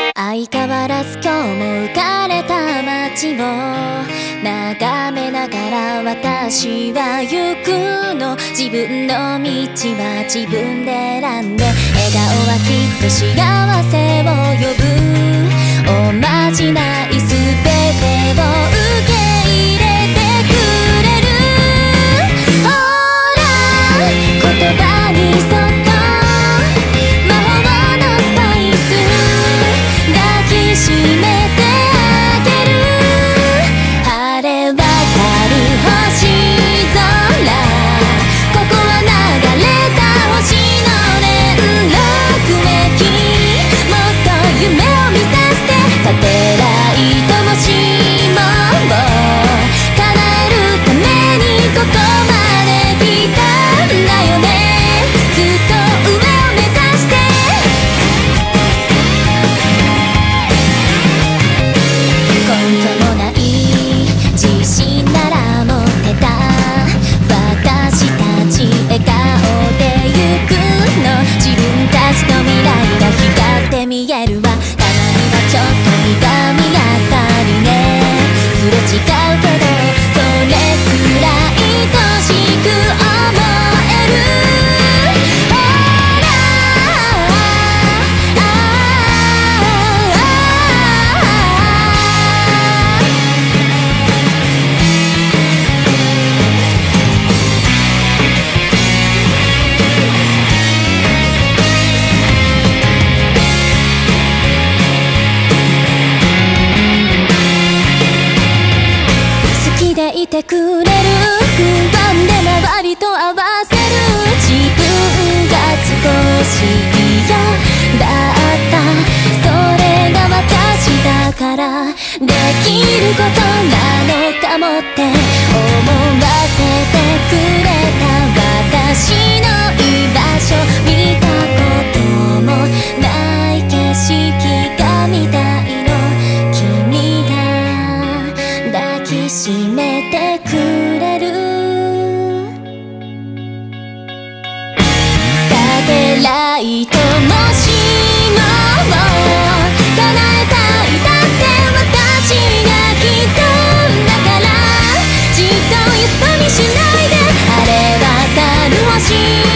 相変わらず今日も浮かれた街を眺めながら私は行くの。自分の道は自分で選んで、笑顔はきっと幸せを呼ぶ。おまじないすべてを受け入れてくれる。ほら言葉に沿った魔法のスパイス抱きしめてあげる。晴れ渡る星空、ここは流れた星の連絡駅。もっと夢を見させて、サテライトもしも叶えるためにここまで来たんだよね。ずっと上を目指して根拠もない自信なら持ってた。私たち笑顔で行くの。自分たちの未来が光って見えるわ。たまにはちょっと苦みがったりね。すれ違うけどそれすら愛しく思える。ほら好きでいてくれる。不安で周りと合わせる。自分が少し嫌だった、それが私だからできることなのかもって思わせてくれた。私の居場所見たこともない景色が見たいの。君が抱きしめてくれる。サテライトもしも叶えたい。だって私が来たんだから、じっとよそ見しないで晴れ渡る星